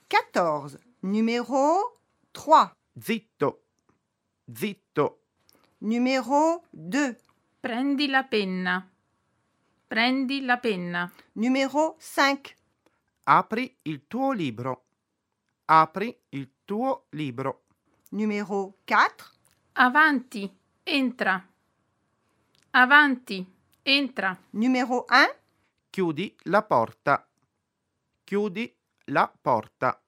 14. Numéro 3. Zitto, zitto. Numéro 2. Prendi la penna. Prendi la penna. Numéro 5. Apri il tuo libro. Apri il tuo libro. Numéro 4. Avanti, entra. Avanti, entra. Numéro 1. Chiudi la porta. Chiudi la porta.